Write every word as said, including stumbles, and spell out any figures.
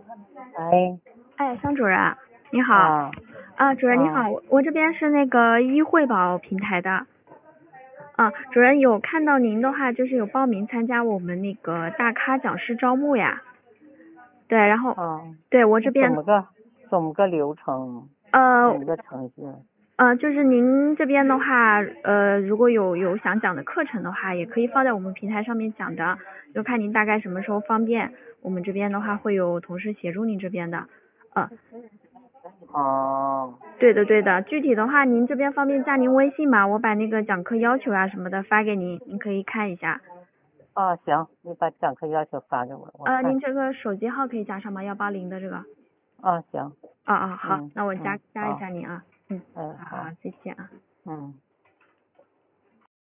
哎， 哎，桑主任，你好。 啊啊，主任你啊好，我我这边是那个医惠宝平台的。啊，主任有看到您的话，就是有报名参加我们那个大咖讲师招募呀。对，然后啊， 对我这边怎么个怎么个流程？ 呃怎么个程序？ 呃，就是您这边的话，呃，如果有有想讲的课程的话，也可以放在我们平台上面讲的，就看您大概什么时候方便，我们这边的话会有同事协助您这边的。呃， 哦， 对的对的，具体的话您这边方便加您微信吗？我把那个讲课要求啊什么的发给您，您可以看一下。 啊，行，你把讲课要求发给我，我呃， 看。 您这个手机号可以加上吗？幺八零的这个。 啊，行， 啊啊，好， 嗯那我加嗯， 加一好， 下您啊。嗯， 哎，好， 好好，再见啊。 嗯。